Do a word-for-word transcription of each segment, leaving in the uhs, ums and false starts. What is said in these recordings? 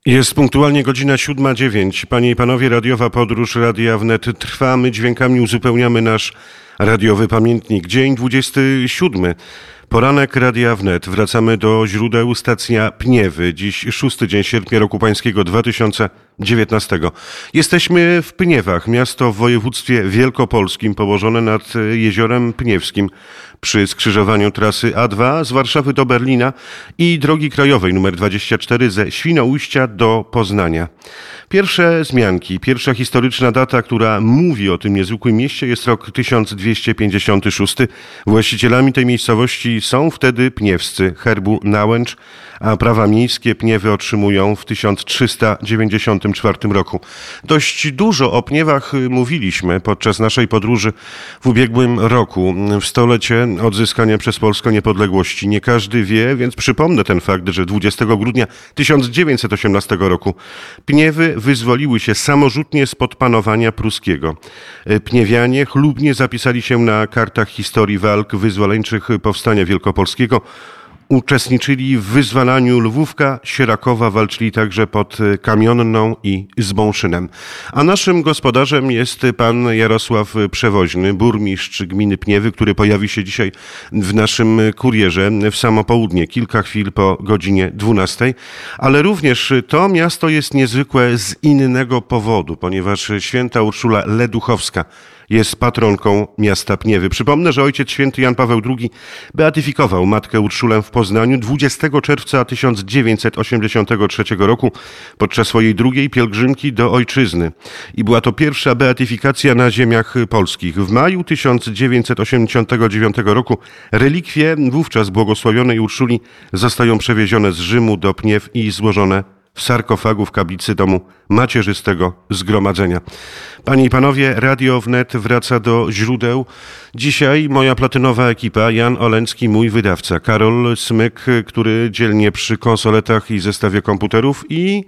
Jest punktualnie godzina siódma dziewięć. Panie i panowie, radiowa podróż Radia Wnet trwa. My dźwiękami uzupełniamy nasz radiowy pamiętnik. Dzień dwudziesty siódmy. Poranek Radia Wnet. Wracamy do źródeł. Stacja Pniewy. Dziś szósty dzień sierpnia roku pańskiego dwa tysiące dziewiętnastego. Jesteśmy w Pniewach, miasto w województwie wielkopolskim położone nad jeziorem Pniewskim przy skrzyżowaniu trasy A dwa z Warszawy do Berlina i drogi krajowej nr dwadzieścia cztery ze Świnoujścia do Poznania. Pierwsze wzmianki, pierwsza historyczna data, która mówi o tym niezwykłym mieście, jest rok tysiąc dwieście pięćdziesiąty szósty. Właścicielami tej miejscowości są wtedy pniewscy herbu Nałęcz, a prawa miejskie Pniewy otrzymują w tysiąc trzysta dziewięćdziesiątym czwartym roku. Dość dużo o Pniewach mówiliśmy podczas naszej podróży w ubiegłym roku, w stolecie odzyskania przez Polskę niepodległości. Nie każdy wie, więc przypomnę ten fakt, że dwudziestego grudnia tysiąc dziewięćset osiemnastego roku Pniewy wyzwoliły się samorzutnie spod panowania pruskiego. Pniewianie chlubnie zapisali się na kartach historii walk wyzwoleńczych Powstania Wielkopolskiego. Uczestniczyli w wyzwalaniu Lwówka, Sierakowa, walczyli także pod Kamionną i Zbąszynem. A naszym gospodarzem jest pan Jarosław Przewoźny, burmistrz gminy Pniewy, który pojawi się dzisiaj w naszym kurierze w samo południe, kilka chwil po godzinie dwunastej. Ale również to miasto jest niezwykłe z innego powodu, ponieważ święta Urszula Leduchowska jest patronką miasta Pniewy. Przypomnę, że ojciec święty Jan Paweł drugi beatyfikował matkę Urszulę w Poznaniu dwudziestego czerwca tysiąc dziewięćset osiemdziesiątego trzeciego roku podczas swojej drugiej pielgrzymki do ojczyzny. I była to pierwsza beatyfikacja na ziemiach polskich. W maju tysiąc dziewięćset osiemdziesiątego dziewiątego roku relikwie wówczas błogosławionej Urszuli zostają przewiezione z Rzymu do Pniew i złożone w sarkofagu w kaplicy domu macierzystego zgromadzenia. Panie i panowie, Radio Wnet wraca do źródeł. Dzisiaj moja platynowa ekipa, Jan Oleński, mój wydawca, Karol Smyk, który dzielnie przy konsoletach i zestawie komputerów i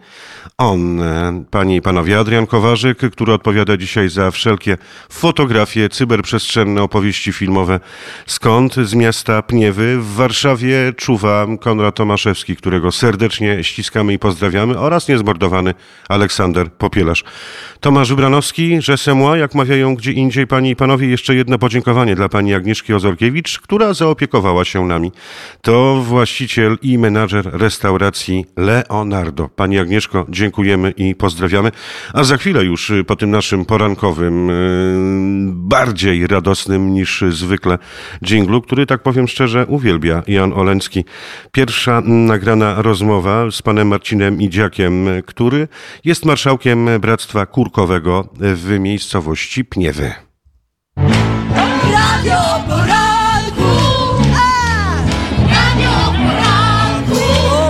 on, panie i panowie, Adrian Kowarzyk, który odpowiada dzisiaj za wszelkie fotografie, cyberprzestrzenne, opowieści filmowe. Skąd? Z miasta Pniewy. W Warszawie czuwa Konrad Tomaszewski, którego serdecznie ściskamy i pozdrawiamy, oraz niezmordowany Aleksander Popielarz. Tomasz Wybranowski, że c'est moi, jak mawiają gdzie indziej. Panie i panowie, jeszcze jedno podziękowanie dla pani Agnieszki Ozorkiewicz, która zaopiekowała się nami. To właściciel i menadżer restauracji Leonardo. Pani Agnieszko, dziękujemy i pozdrawiamy. A za chwilę już po tym naszym porankowym, bardziej radosnym niż zwykle dżinglu, który, tak powiem szczerze, uwielbia Jan Oleński. Pierwsza nagrana rozmowa z panem Marcinem Idziakiem, który jest marszałkiem Bractwa Kurkowego w miejscowości Pniewy. Radio Poranku! A! Radio Poranku!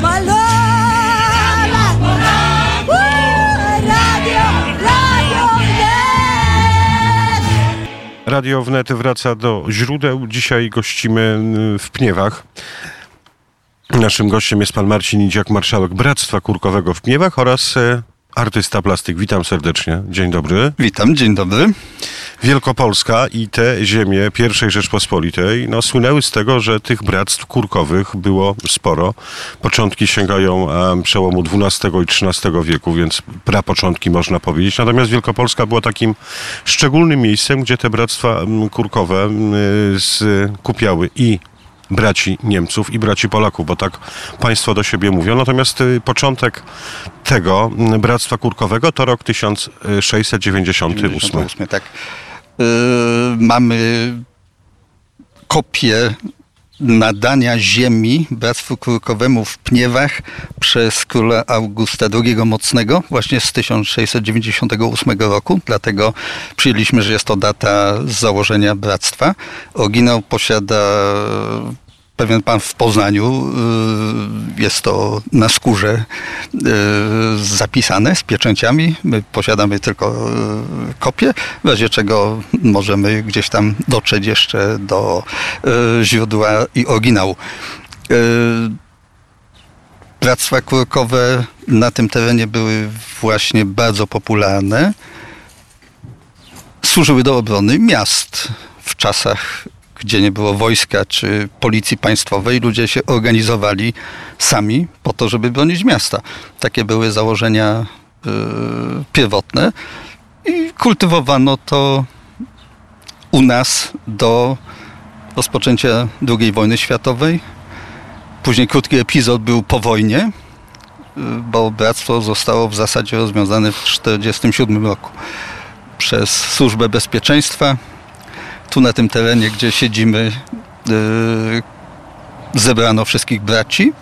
Radio Poranku! Radio, Radio Wnet! Radio Wnet wraca do źródeł. Dzisiaj gościmy w Pniewach. Naszym gościem jest pan Marcin Idziak, marszałek Bractwa Kurkowego w Pniewach oraz artysta plastyk. Witam serdecznie. Dzień dobry. Witam, dzień dobry. Wielkopolska i te ziemie pierwszej Rzeczpospolitej no, słynęły z tego, że tych bractw kurkowych było sporo. Początki sięgają um, przełomu dwunastego i trzynastego wieku, więc prapoczątki można powiedzieć. Natomiast Wielkopolska była takim szczególnym miejscem, gdzie te bractwa um, kurkowe um, skupiały i braci Niemców i braci Polaków, bo tak państwo do siebie mówią. Natomiast początek tego Bractwa Kurkowego to rok tysiąc sześćset dziewięćdziesiąty ósmy. dziewięćdziesiąty ósmy, tak. Yy, mamy kopię nadania ziemi Bractwu Kurkowemu w Pniewach przez króla Augusta drugiego Mocnego właśnie z tysiąc sześćset dziewięćdziesiątego ósmego roku. Dlatego przyjęliśmy, że jest to data założenia bractwa. Oryginał posiada pewien pan w Poznaniu. Jest to na skórze zapisane z pieczęciami. My posiadamy tylko kopię, w razie czego możemy gdzieś tam dotrzeć jeszcze do źródła i oryginału. Bractwa kurkowe na tym terenie były właśnie bardzo popularne. Służyły do obrony miast w czasach gdzie nie było wojska czy policji państwowej, ludzie się organizowali sami po to, żeby bronić miasta. Takie były założenia y, pierwotne i kultywowano to u nas do rozpoczęcia drugiej wojny światowej. Później krótki epizod był po wojnie, bo bractwo zostało w zasadzie rozwiązane w tysiąc dziewięćset czterdziestym siódmym roku przez Służbę Bezpieczeństwa. Tu na tym terenie, gdzie siedzimy, yy, zebrano wszystkich braci.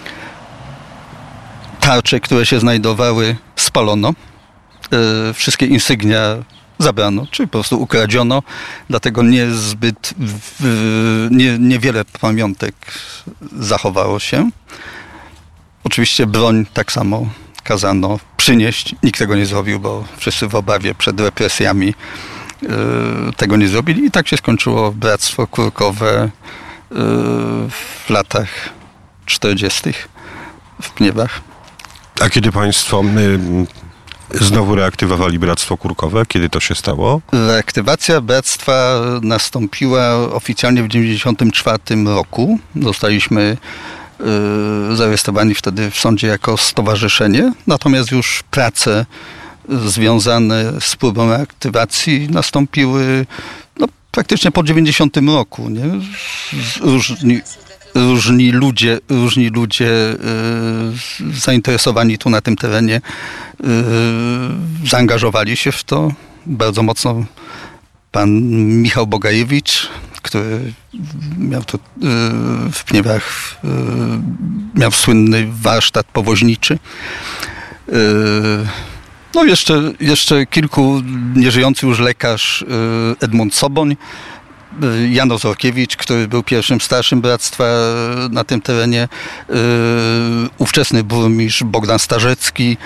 Tarcze, które się znajdowały, spalono. Yy, wszystkie insygnia zabrano, czyli po prostu ukradziono. Dlatego niezbyt, w, nie, niewiele pamiątek zachowało się. Oczywiście broń tak samo kazano przynieść. Nikt tego nie zrobił, bo wszyscy w obawie przed represjami yy, tego nie zrobili. I tak się skończyło Bractwo Kurkowe yy, w latach czterdziestych w Pniewach. A kiedy państwo y, znowu reaktywowali Bractwo Kurkowe? Kiedy to się stało? Reaktywacja bractwa nastąpiła oficjalnie w dziewięćdziesiątym czwartym roku. Zostaliśmy y, zarejestrowani wtedy w sądzie jako stowarzyszenie. Natomiast już prace związane z próbą reaktywacji nastąpiły no, praktycznie po dziewięćdziesiątym roku. Nie? Różni, różni ludzie, różni ludzie y, zainteresowani tu na tym terenie y, zaangażowali się w to bardzo mocno. Pan Michał Bogajewicz, który miał tu y, w Pniewach y, miał słynny warsztat powoźniczy. Y, no jeszcze, jeszcze kilku nieżyjący już lekarz Edmund Soboń, Jan Ozorkiewicz, który był pierwszym starszym bractwa na tym terenie, ówczesny burmistrz Bogdan Starzecki,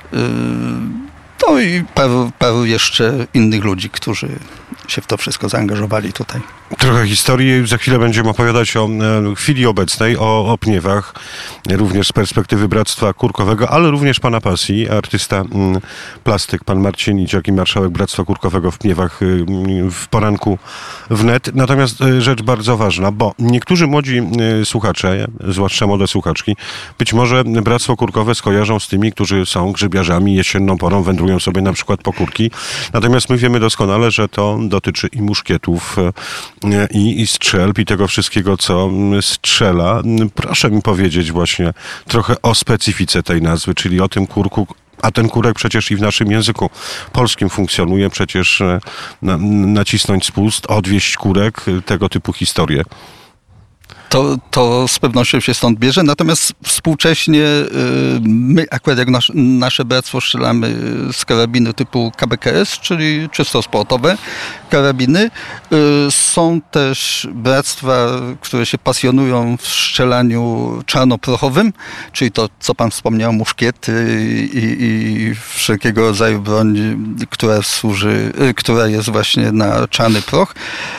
no i paru, paru jeszcze innych ludzi, którzy się w to wszystko zaangażowali tutaj. Trochę historii. Za chwilę będziemy opowiadać o e, chwili obecnej, o, o Pniewach, również z perspektywy Bractwa Kurkowego, ale również pana pasji, artysta m, plastyk, pan Marcin Iciak i marszałek Bractwa Kurkowego w Pniewach y, w poranku wnet. Natomiast y, rzecz bardzo ważna, bo niektórzy młodzi y, słuchacze, zwłaszcza młode słuchaczki, być może Bractwo Kurkowe skojarzą z tymi, którzy są grzybiarzami, jesienną porą wędrują sobie na przykład po kurki. Natomiast my wiemy doskonale, że to dotyczy i muszkietów, I, i strzelb, i tego wszystkiego, co strzela. Proszę mi powiedzieć właśnie trochę o specyfice tej nazwy, czyli o tym kurku, a ten kurek przecież i w naszym języku polskim funkcjonuje, przecież na, nacisnąć spust, odwieźć kurek, tego typu historie. To, to z pewnością się stąd bierze, natomiast współcześnie my akurat jak nasz, nasze bractwo strzelamy z karabinu typu K B K S, czyli czysto sportowe karabiny. Są też bractwa, które się pasjonują w strzelaniu czarnoprochowym, czyli to, co pan wspomniał, muszkiety i, i wszelkiego rodzaju broń, która służy, która jest właśnie na czarny proch.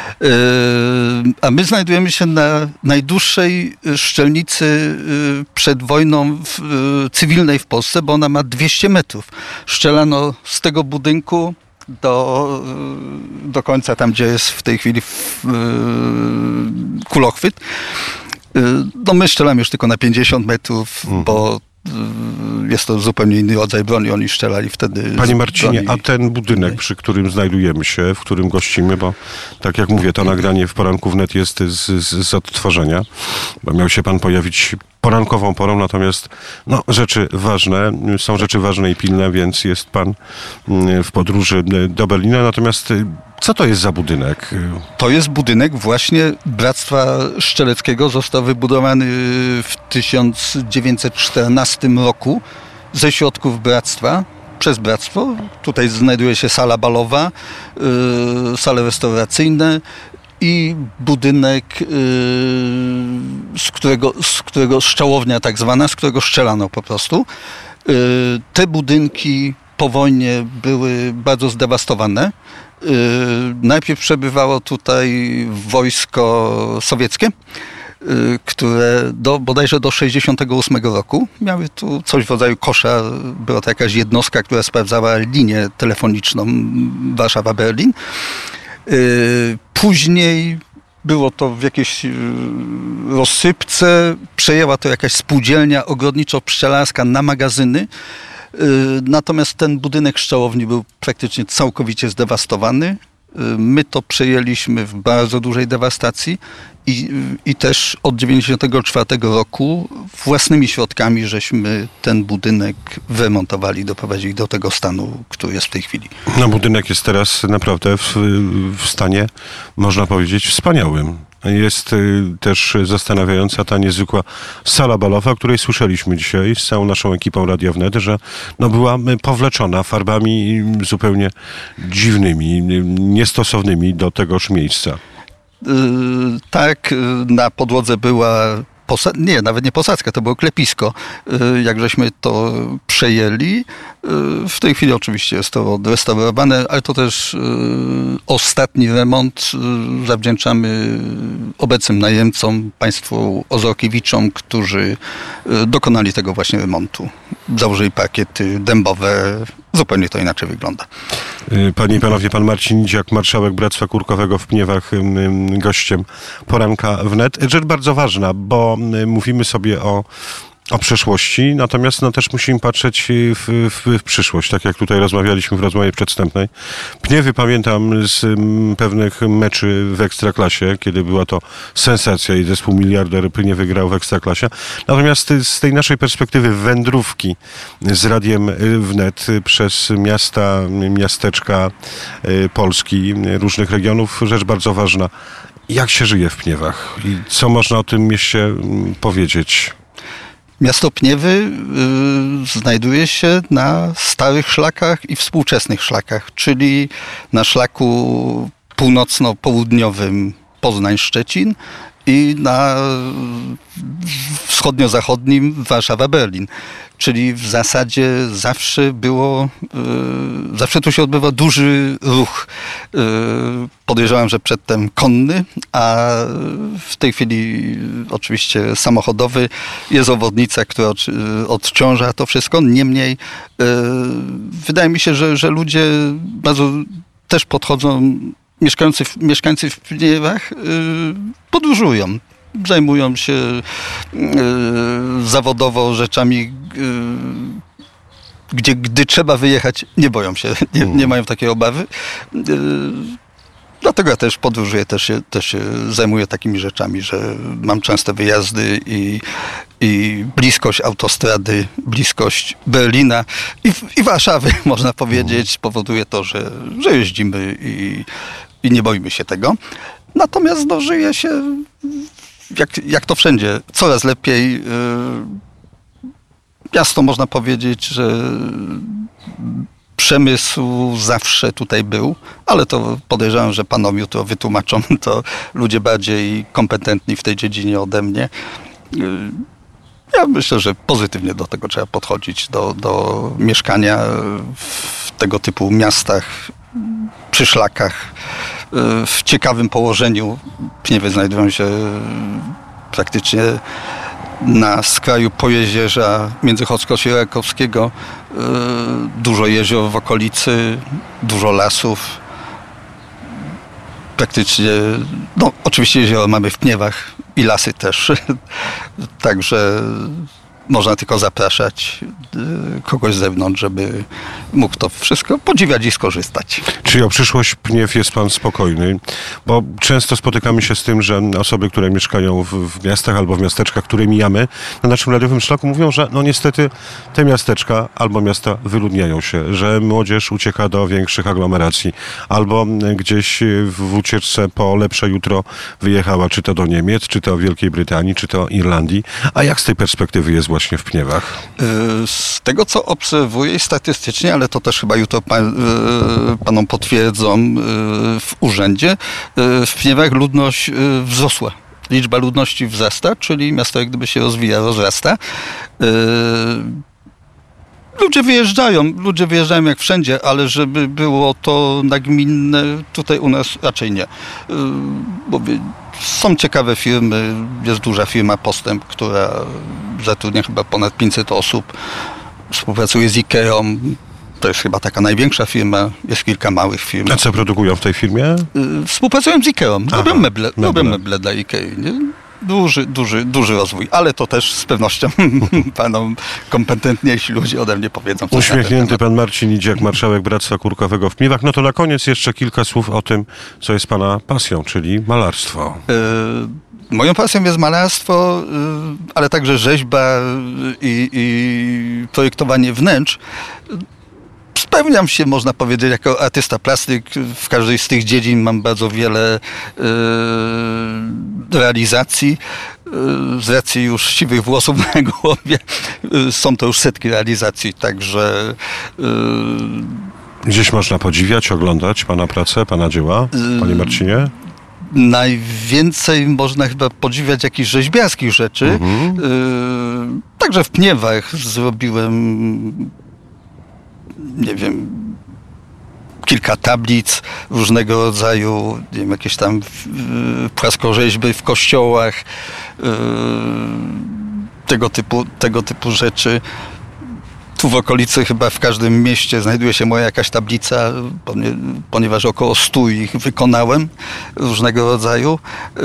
A my znajdujemy się na najdłuższej strzelnicy przed wojną w, cywilnej w Polsce, bo ona ma dwieście metrów. Strzelano z tego budynku do, do końca, tam gdzie jest w tej chwili kulochwyt. No my strzelamy już tylko na pięćdziesiąt metrów, mhm. bo jest to zupełnie inny rodzaj broni, oni strzelali wtedy. Panie Marcinie, broni. A ten budynek, przy którym znajdujemy się, w którym gościmy, bo tak jak mówię, to nagranie w poranku wnet jest z, z, z odtworzenia, bo miał się pan pojawić porankową porą, natomiast no, rzeczy ważne, są rzeczy ważne i pilne, więc jest pan w podróży do Berlina. Natomiast co to jest za budynek? To jest budynek właśnie Bractwa Strzeleckiego. Został wybudowany w tysiąc dziewięćset czternastym roku ze środków bractwa, przez bractwo. Tutaj znajduje się sala balowa, yy, sale restauracyjne i budynek, yy, z którego, z którego szczałownia tak zwana, z którego strzelano po prostu. Yy, te budynki po wojnie były bardzo zdewastowane. Yy, najpierw przebywało tutaj wojsko sowieckie, yy, które do, bodajże do sześćdziesiątego ósmego roku miały tu coś w rodzaju kosza. Była to jakaś jednostka, która sprawdzała linię telefoniczną Warszawa-Berlin. Yy, później było to w jakiejś rozsypce, przejęła to jakaś spółdzielnia ogrodniczo-pszczelarska na magazyny. Natomiast ten budynek pszczołowni był praktycznie całkowicie zdewastowany. My to przejęliśmy w bardzo dużej dewastacji i, i też od dziewięćdziesiątego czwartego roku własnymi środkami żeśmy ten budynek wyremontowali, doprowadzili do tego stanu, który jest w tej chwili. No, budynek jest teraz naprawdę w, w stanie, można powiedzieć, wspaniałym. Jest y, też zastanawiająca ta niezwykła sala balowa, o której słyszeliśmy dzisiaj z całą naszą ekipą Radia Wnet, że no, była powleczona farbami zupełnie dziwnymi, niestosownymi do tegoż miejsca. Yy, tak, na podłodze była Posa- nie, nawet nie posadzka, to było klepisko. Yy, jak żeśmy to przejęli, yy, w tej chwili oczywiście jest to odrestaurowane, ale to też yy, ostatni remont yy, zawdzięczamy obecnym najemcom, państwu Ozorkiewiczom, którzy yy, dokonali tego właśnie remontu. Założyli parkiety dębowe, zupełnie to inaczej wygląda. Panie i panowie, pan Marcin Idziak, marszałek Bractwa Kurkowego w Pniewach, gościem poranka wnet. Rzecz bardzo ważna, bo mówimy sobie o, o przeszłości, natomiast no, też musimy patrzeć w, w, w przyszłość, tak jak tutaj rozmawialiśmy w rozmowie przedwstępnej. Pniewy pamiętam z m, pewnych meczy w Ekstraklasie, kiedy była to sensacja i zespół miliarder Pniewy grał w Ekstraklasie. Natomiast z tej naszej perspektywy wędrówki z Radiem Wnet przez miasta, miasteczka Polski, różnych regionów, rzecz bardzo ważna. Jak się żyje w Pniewach i co można o tym mieście powiedzieć? Miasto Pniewy y, znajduje się na starych szlakach i współczesnych szlakach, czyli na szlaku północno-południowym Poznań-Szczecin i na wschodnio-zachodnim Warszawa-Berlin. Czyli w zasadzie zawsze było, y, zawsze tu się odbywa duży ruch. Y, podejrzewam, że przedtem konny, a w tej chwili oczywiście samochodowy. Jest obwodnica, która od, odciąża to wszystko. Niemniej y, wydaje mi się, że, że ludzie bardzo też podchodzą, mieszkający w, mieszkańcy w Pniewach y, podróżują. Zajmują się y, zawodowo rzeczami, y, gdzie gdy trzeba wyjechać, nie boją się, nie, nie mają takiej obawy. Y, dlatego ja też podróżuję, też się, też się zajmuję takimi rzeczami, że mam częste wyjazdy i, i bliskość autostrady, bliskość Berlina i, i Warszawy, można powiedzieć, powoduje to, że, że jeździmy i, i nie boimy się tego. Natomiast no, żyje się Jak, jak to wszędzie, coraz lepiej. Miasto, można powiedzieć, że przemysł zawsze tutaj był, ale to podejrzewam, że panowie to wytłumaczą, to ludzie bardziej kompetentni w tej dziedzinie ode mnie. Ja myślę, że pozytywnie do tego trzeba podchodzić, do, do mieszkania w tego typu miastach, przy szlakach, w ciekawym położeniu. Pniewy znajdują się praktycznie na skraju Pojezierza Międzychodzkości Rakowskiego. Dużo jezior w okolicy, dużo lasów. Praktycznie, no oczywiście jezioro mamy w Pniewach i lasy też. Także można tylko zapraszać kogoś z zewnątrz, żeby mógł to wszystko podziwiać i skorzystać. Czyli o przyszłość Pniew jest pan spokojny? Bo często spotykamy się z tym, że osoby, które mieszkają w, w miastach albo w miasteczkach, które mijamy na naszym radiowym szlaku, mówią, że no niestety te miasteczka albo miasta wyludniają się, że młodzież ucieka do większych aglomeracji, albo gdzieś w ucieczce po lepsze jutro wyjechała, czy to do Niemiec, czy to Wielkiej Brytanii, czy to Irlandii. A jak z tej perspektywy jest właśnie w Pniewach? Z tego, co obserwuję statystycznie, ale to też chyba jutro pan, panom potwierdzą w urzędzie, w Pniewach ludność wzrosła. Liczba ludności wzrasta, czyli miasto jak gdyby się rozwija, rozrasta. Ludzie wyjeżdżają, ludzie wyjeżdżają jak wszędzie, ale żeby było to nagminne, tutaj u nas raczej nie. Bo są ciekawe firmy, jest duża firma Postęp, która zatrudnia chyba ponad pięćset osób, współpracuje z Ikeą, to jest chyba taka największa firma, jest kilka małych firm. A co produkują w tej firmie? Y, Współpracują z Ikeą, robią Aha, meble, meble. robią meble dla Ikei. Nie? Duży, duży, duży rozwój, ale to też z pewnością panom kompetentniejsi ludzie ode mnie powiedzą. coś na ten Uśmiechnięty temat. pan Marcin Idziak, marszałek Bractwa Kurkowego w Pniewach. No to na koniec jeszcze kilka słów o tym, co jest pana pasją, czyli malarstwo. Y, Moją pasją jest malarstwo, y, ale także rzeźba i, i projektowanie wnętrz. Spełniam się, można powiedzieć, jako artysta plastyk. W każdej z tych dziedzin mam bardzo wiele y, realizacji. Y, z racji już siwych włosów na głowie y, są to już setki realizacji, także y, Gdzieś można podziwiać, oglądać pana pracę, pana dzieła, panie Marcinie? najwięcej można chyba podziwiać jakichś rzeźbiarskich rzeczy. Mhm. Y, także w Pniewach zrobiłem, nie wiem, kilka tablic różnego rodzaju, nie wiem, jakieś tam y, płaskorzeźby w kościołach, y, tego typu, tego typu rzeczy. Tu w okolicy chyba w każdym mieście znajduje się moja jakaś tablica, ponie- ponieważ około stu ich wykonałem różnego rodzaju. Yy,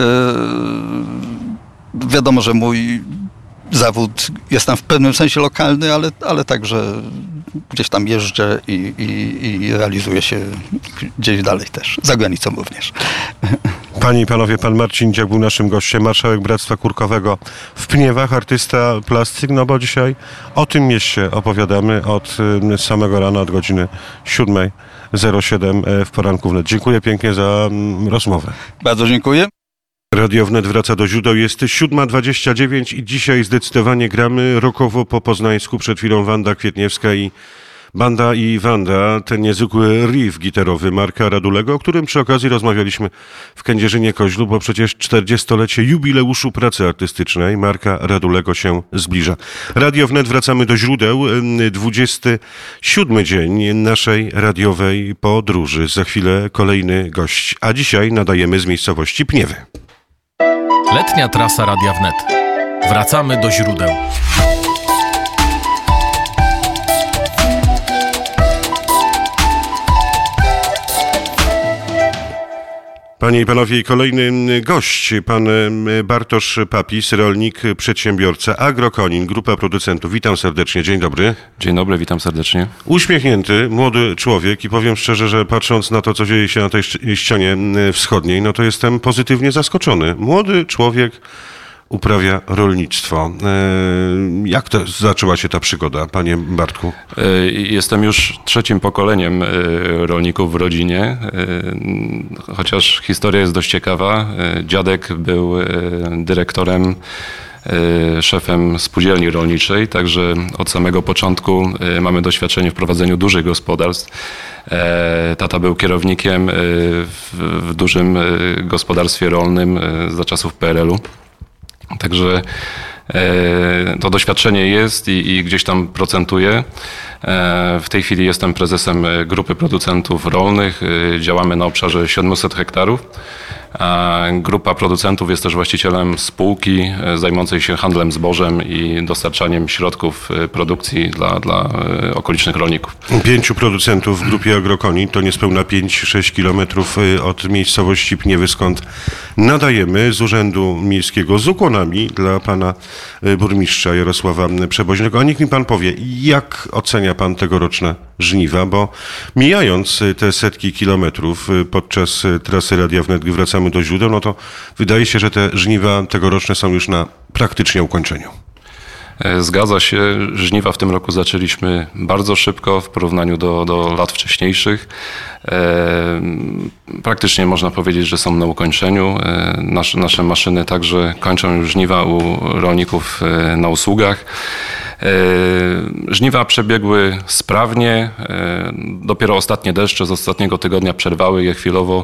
wiadomo, że mój zawód jest tam w pewnym sensie lokalny, ale, ale także gdzieś tam jeżdżę i, i, i realizuję się gdzieś dalej też, za granicą również. Panie i panowie, pan Marcin Idziak był naszym gościem, marszałek Bractwa Kurkowego w Pniewach, artysta plastyk, no bo dzisiaj o tym mieście opowiadamy od y, samego rana, od godziny siódmej zero siedem w poranku wnet. Dziękuję pięknie za mm, rozmowę. Bardzo dziękuję. Radio Wnet wraca do źródeł. Jest siódma dwadzieścia dziewięć i dzisiaj zdecydowanie gramy rockowo po poznańsku. Przed chwilą Wanda Kwietniewska i Banda i Wanda, ten niezwykły riff gitarowy Marka Radulego, o którym przy okazji rozmawialiśmy w Kędzierzynie-Koźlu, bo przecież czterdziestolecie jubileuszu pracy artystycznej Marka Radulego się zbliża. Radio Wnet, wracamy do źródeł. dwudziesty siódmy dzień naszej radiowej podróży. Za chwilę kolejny gość, a dzisiaj nadajemy z miejscowości Pniewy. Letnia trasa Radia Wnet. Wracamy do źródeł. Panie i panowie, kolejny gość, pan Bartosz Papis, rolnik, przedsiębiorca, Agrokonin, grupa producentów. Witam serdecznie, dzień dobry. Dzień dobry, witam serdecznie. Uśmiechnięty, młody człowiek i powiem szczerze, że patrząc na to, co dzieje się na tej ścianie wschodniej, no to jestem pozytywnie zaskoczony. Młody człowiek uprawia rolnictwo. Jak to zaczęła się ta przygoda, panie Bartku? Jestem już trzecim pokoleniem rolników w rodzinie, chociaż historia jest dość ciekawa. Dziadek był dyrektorem, szefem spółdzielni rolniczej, także od samego początku mamy doświadczenie w prowadzeniu dużych gospodarstw. Tata był kierownikiem w, w dużym gospodarstwie rolnym za czasów P R L u. Także to doświadczenie jest i, i gdzieś tam procentuje. W tej chwili jestem prezesem grupy producentów rolnych. Działamy na obszarze siedemset hektarów. Grupa producentów jest też właścicielem spółki zajmującej się handlem zbożem i dostarczaniem środków produkcji dla, dla okolicznych rolników. Pięciu producentów w grupie Agrokonin to niespełna pięć sześć kilometrów od miejscowości Pniewy, skąd nadajemy z Urzędu Miejskiego z ukłonami dla pana burmistrza Jarosława Przeboźnego. A niech mi pan powie, jak ocenia pan tegoroczne żniwa, bo mijając te setki kilometrów podczas trasy Radia Wnet, gdy wracamy do źródeł, no to wydaje się, że te żniwa tegoroczne są już na praktycznie ukończeniu. Zgadza się, żniwa w tym roku zaczęliśmy bardzo szybko w porównaniu do, do lat wcześniejszych. E, praktycznie można powiedzieć, że są na ukończeniu. E, nasze, nasze maszyny także kończą już żniwa u rolników e, na usługach. Żniwa przebiegły sprawnie, dopiero ostatnie deszcze z ostatniego tygodnia przerwały je chwilowo,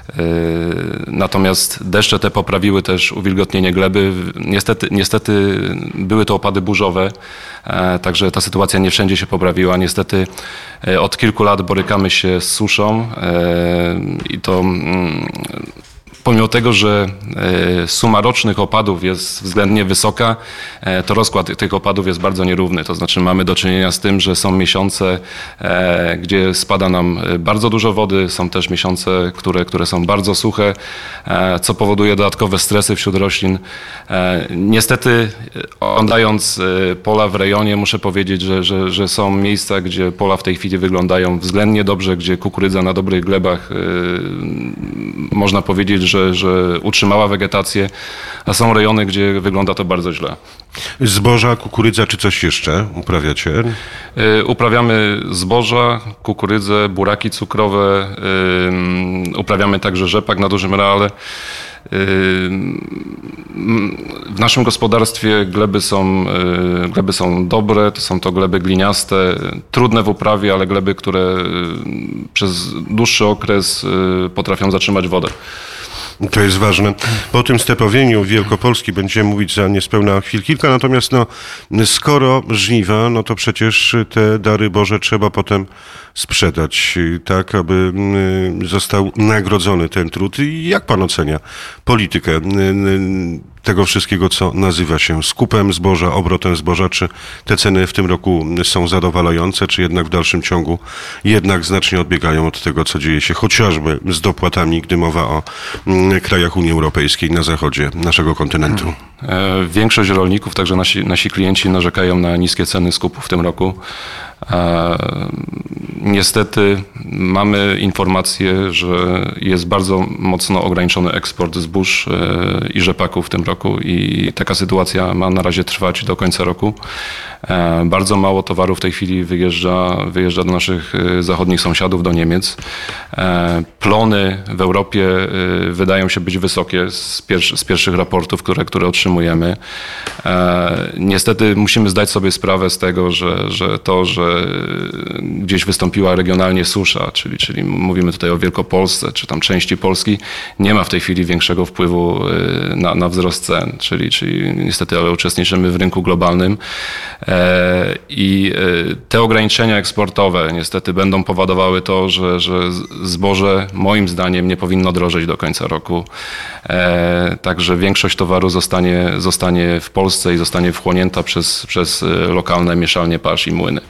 natomiast deszcze te poprawiły też uwilgotnienie gleby. Niestety, niestety były to opady burzowe, także ta sytuacja nie wszędzie się poprawiła. Niestety od kilku lat borykamy się z suszą i to pomimo tego, że suma rocznych opadów jest względnie wysoka, to rozkład tych opadów jest bardzo nierówny. To znaczy mamy do czynienia z tym, że są miesiące, gdzie spada nam bardzo dużo wody, są też miesiące, które, które są bardzo suche, co powoduje dodatkowe stresy wśród roślin. Niestety, oglądając pola w rejonie, muszę powiedzieć, że, że, że są miejsca, gdzie pola w tej chwili wyglądają względnie dobrze, gdzie kukurydza na dobrych glebach można powiedzieć, że, że utrzymała wegetację, a są rejony, gdzie wygląda to bardzo źle. Zboża, kukurydza czy coś jeszcze uprawiacie? Uprawiamy zboża, kukurydzę, buraki cukrowe, uprawiamy także rzepak na dużym areale. W naszym gospodarstwie gleby są, gleby są dobre, to są to gleby gliniaste, trudne w uprawie, ale gleby, które przez dłuższy okres potrafią zatrzymać wodę. To jest ważne. Po tym stepowieniu Wielkopolski będziemy mówić za niespełna chwil kilka, natomiast no, skoro żniwa, no to przecież te dary Boże trzeba potem sprzedać, tak aby został nagrodzony ten trud. I jak pan ocenia politykę tego wszystkiego, co nazywa się skupem zboża, obrotem zboża? Czy te ceny w tym roku są zadowalające, czy jednak w dalszym ciągu jednak znacznie odbiegają od tego, co dzieje się chociażby z dopłatami, gdy mowa o krajach Unii Europejskiej na zachodzie naszego kontynentu? Większość rolników, także nasi, nasi klienci narzekają na niskie ceny skupu w tym roku. Niestety mamy informację, że jest bardzo mocno ograniczony eksport zbóż i rzepaku w tym roku i taka sytuacja ma na razie trwać do końca roku. Bardzo mało towaru w tej chwili wyjeżdża, wyjeżdża do naszych zachodnich sąsiadów, do Niemiec. Plony w Europie wydają się być wysokie z, pierwszy, z pierwszych raportów, które, które otrzymujemy. Niestety musimy zdać sobie sprawę z tego, że, że to, że gdzieś wystąpiła regionalnie susza, czyli, czyli mówimy tutaj o Wielkopolsce, czy tam części Polski, nie ma w tej chwili większego wpływu na, na wzrost cen, czyli, czyli niestety ale uczestniczymy w rynku globalnym i te ograniczenia eksportowe niestety będą powodowały to, że, że zboże moim zdaniem nie powinno drożeć do końca roku. Także większość towaru zostanie, zostanie w Polsce i zostanie wchłonięta przez, przez lokalne mieszalnie pasz i młyny.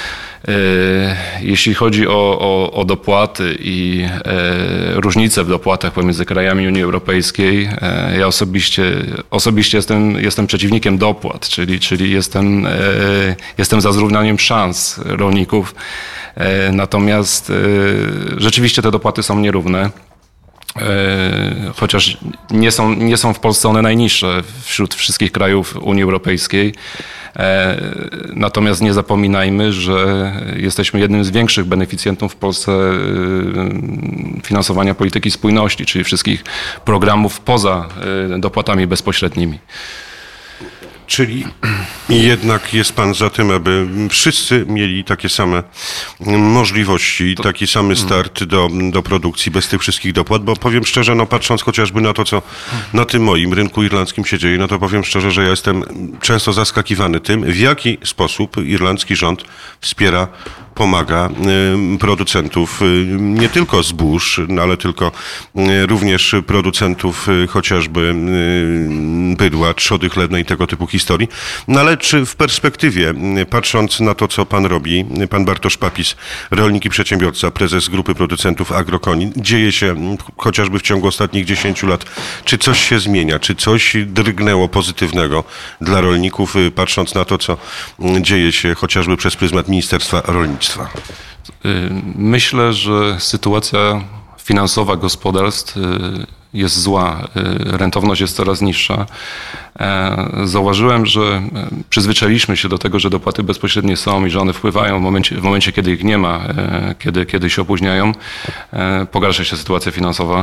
Jeśli chodzi o, o, o dopłaty i e, różnice w dopłatach pomiędzy krajami Unii Europejskiej, e, ja osobiście, osobiście jestem, jestem przeciwnikiem dopłat, czyli, czyli jestem, e, jestem za zrównaniem szans rolników. E, natomiast e, rzeczywiście te dopłaty są nierówne. Chociaż nie są, nie są w Polsce one najniższe wśród wszystkich krajów Unii Europejskiej. Natomiast nie zapominajmy, że jesteśmy jednym z większych beneficjentów w Polsce finansowania polityki spójności, czyli wszystkich programów poza dopłatami bezpośrednimi. Czyli jednak jest pan za tym, aby wszyscy mieli takie same możliwości, to... taki sam start do, do produkcji bez tych wszystkich dopłat, bo powiem szczerze, no patrząc chociażby na to, co na tym moim rynku irlandzkim się dzieje, no to powiem szczerze, że ja jestem często zaskakiwany tym, w jaki sposób irlandzki rząd wspiera, pomaga producentów nie tylko zbóż, no ale tylko również producentów chociażby bydła, trzody chlewnej i tego typu historii. No ale czy w perspektywie, patrząc na to, co pan robi, pan Bartosz Papis, rolnik i przedsiębiorca, prezes grupy producentów Agrokonin, dzieje się chociażby w ciągu ostatnich dziesięciu lat, czy coś się zmienia, czy coś drgnęło pozytywnego dla rolników, patrząc na to, co dzieje się chociażby przez pryzmat Ministerstwa Rolnictwa? Myślę, że sytuacja finansowa gospodarstw jest zła, rentowność jest coraz niższa. Zauważyłem, że przyzwyczailiśmy się do tego, że dopłaty bezpośrednie są i że one wpływają w momencie, w momencie kiedy ich nie ma, kiedy, kiedy się opóźniają, pogarsza się sytuacja finansowa.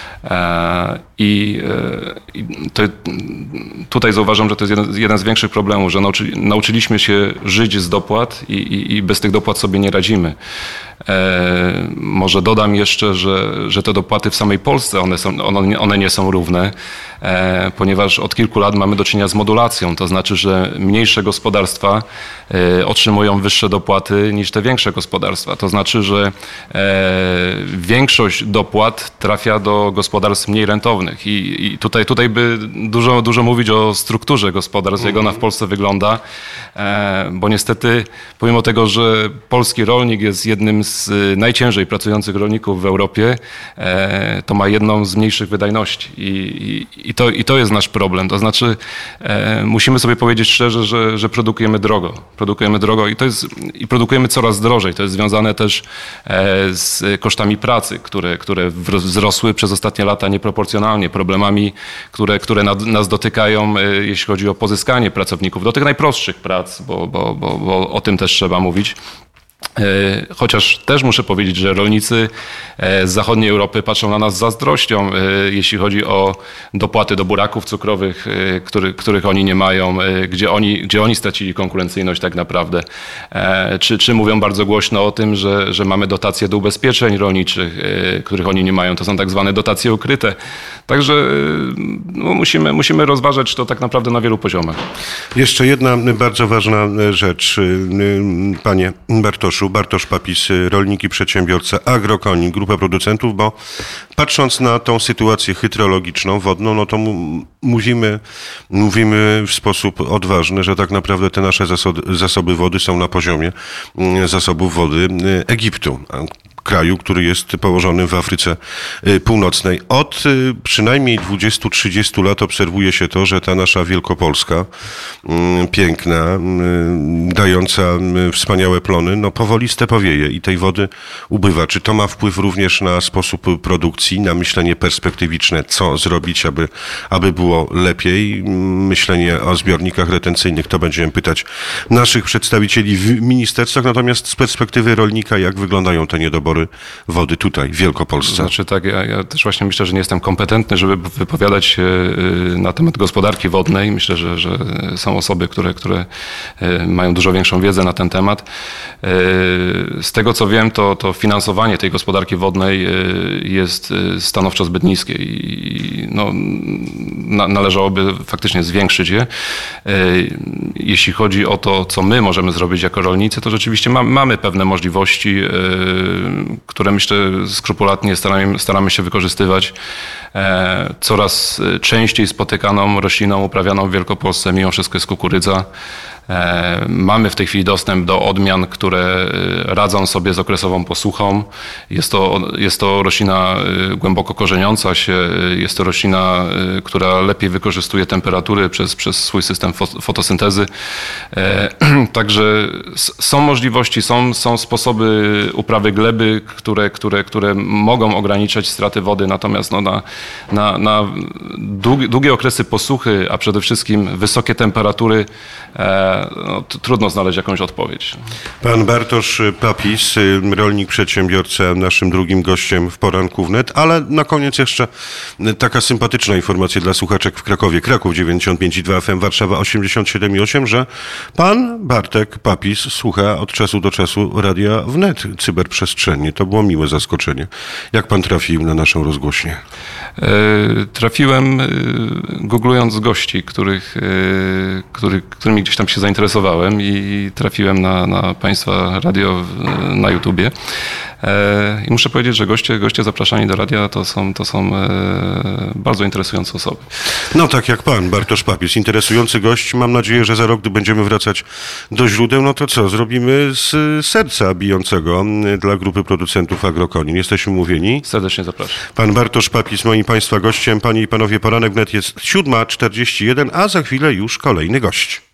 I, i to, tutaj zauważam, że to jest jeden, jeden z większych problemów, że nauczy, nauczyliśmy się żyć z dopłat i, i, i bez tych dopłat sobie nie radzimy. E, może dodam jeszcze, że, że te dopłaty w samej Polsce, one, są, one, one nie są równe. e, ponieważ od kilku lat mamy do czynienia z modulacją, to znaczy, że mniejsze gospodarstwa e, otrzymują wyższe dopłaty niż te większe gospodarstwa. To znaczy, że e, większość dopłat trafia do gospodarstw mniej rentownych i, i tutaj, tutaj by dużo, dużo mówić o strukturze gospodarstw, jak ona w Polsce wygląda, e, bo niestety pomimo tego, że polski rolnik jest jednym z najciężej pracujących rolników w Europie, e, to ma jedną z mniejszych wydajności i, i, i, to, i to jest nasz problem. To znaczy e, musimy sobie powiedzieć szczerze, że, że produkujemy drogo. Produkujemy drogo i, to jest, i produkujemy coraz drożej. To jest związane też e, z kosztami pracy, które, które wzrosły przez ostatnie lata nieproporcjonalnie, problemami, które, które nad, nas dotykają, e, jeśli chodzi o pozyskanie pracowników do tych najprostszych prac, bo, bo, bo, bo o tym też trzeba mówić. Chociaż też muszę powiedzieć, że rolnicy z zachodniej Europy patrzą na nas z zazdrością, jeśli chodzi o dopłaty do buraków cukrowych, który, których oni nie mają, gdzie oni, gdzie oni stracili konkurencyjność tak naprawdę. Czy, czy mówią bardzo głośno o tym, że, że mamy dotacje do ubezpieczeń rolniczych, których oni nie mają. To są tak zwane dotacje ukryte. Także no, musimy, musimy rozważać to tak naprawdę na wielu poziomach. Jeszcze jedna bardzo ważna rzecz, panie Bartoszu. Bartosz Papis, rolnik i przedsiębiorca Agrokoni, grupa producentów, bo patrząc na tą sytuację hydrologiczną, wodną, no to mu, mówimy, mówimy w sposób odważny, że tak naprawdę te nasze zasoby, zasoby wody są na poziomie zasobów wody Egiptu, kraju, który jest położony w Afryce Północnej. Od przynajmniej dwudziestu trzydziestu lat obserwuje się to, że ta nasza Wielkopolska, piękna, dająca wspaniałe plony, no powoli stepowieje i tej wody ubywa. Czy to ma wpływ również na sposób produkcji, na myślenie perspektywiczne, co zrobić, aby, aby było lepiej? Myślenie o zbiornikach retencyjnych, to będziemy pytać naszych przedstawicieli w ministerstwach, natomiast z perspektywy rolnika, jak wyglądają te niedobory wody tutaj, w Wielkopolsce? Znaczy tak, ja, ja też właśnie myślę, że nie jestem kompetentny, żeby wypowiadać się na temat gospodarki wodnej. Myślę, że, że są osoby, które, które mają dużo większą wiedzę na ten temat. Z tego co wiem, to, to finansowanie tej gospodarki wodnej jest stanowczo zbyt niskie i no, na, należałoby faktycznie zwiększyć je. Jeśli chodzi o to, co my możemy zrobić jako rolnicy, to rzeczywiście ma, mamy pewne możliwości, które myślę skrupulatnie staramy, staramy się wykorzystywać. Coraz częściej spotykaną rośliną uprawianą w Wielkopolsce mimo wszystko jest kukurydza. Mamy w tej chwili dostęp do odmian, które radzą sobie z okresową posuchą. Jest to, jest to roślina głęboko korzeniąca się, jest to roślina, która lepiej wykorzystuje temperatury przez, przez swój system fotosyntezy. Także są możliwości, są, są sposoby uprawy gleby, które, które, które mogą ograniczać straty wody, natomiast no na, na, na długie, długie okresy posuchy, a przede wszystkim wysokie temperatury, no, trudno znaleźć jakąś odpowiedź. Pan Bartosz Papis, rolnik, przedsiębiorca, naszym drugim gościem w poranku wnet, ale na koniec jeszcze taka sympatyczna informacja dla słuchaczek w Krakowie. Kraków dziewięćdziesiąt pięć i dwa F M, Warszawa osiemdziesiąt siedem i osiem, że pan Bartek Papis słucha od czasu do czasu Radia Wnet cyberprzestrzennie. To było miłe zaskoczenie. Jak pan trafił na naszą rozgłośnię? Trafiłem googlując gości, których, których, którymi gdzieś tam się zainteresowałem i trafiłem na, na państwa radio na YouTubie. I muszę powiedzieć, że goście, goście zapraszani do radia to są, to są bardzo interesujące osoby. No tak jak pan, Bartosz Papis, interesujący gość. Mam nadzieję, że za rok, gdy będziemy wracać do źródeł, no to co? Zrobimy z serca bijącego dla grupy producentów Agrokonin. Jesteśmy umówieni? Serdecznie zapraszam. Pan Bartosz Papis, moim państwa gościem. Panie i panowie, poranek wnet jest siódma czterdzieści jeden, a za chwilę już kolejny gość.